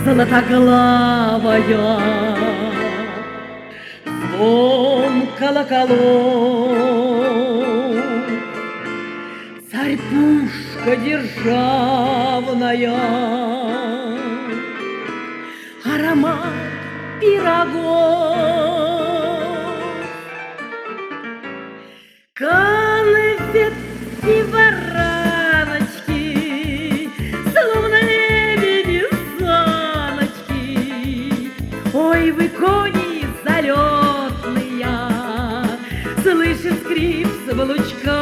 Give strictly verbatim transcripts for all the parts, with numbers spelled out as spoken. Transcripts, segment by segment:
золотоглавая. Звон колоколов, царь-пушка державная, аромат пирогов, конфетки, вараночки, словно лебеди саночки. Ой, вы кони залетные, слышит скрип облучка,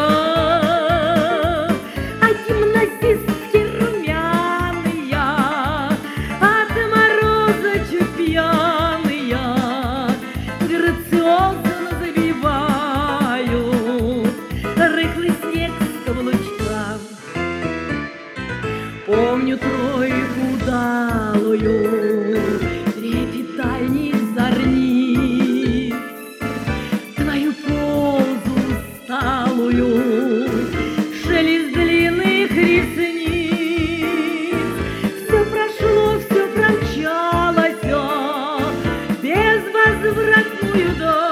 а гимназистки румяные от мороза чуть пьяные грациозно забивают рыхлый снег с каблучка. Помню тройку удалую, трепетальней зорниц, твою позу усталую, шелест длинных ресниц. Все прошло, все промчалось безвозвратную даль.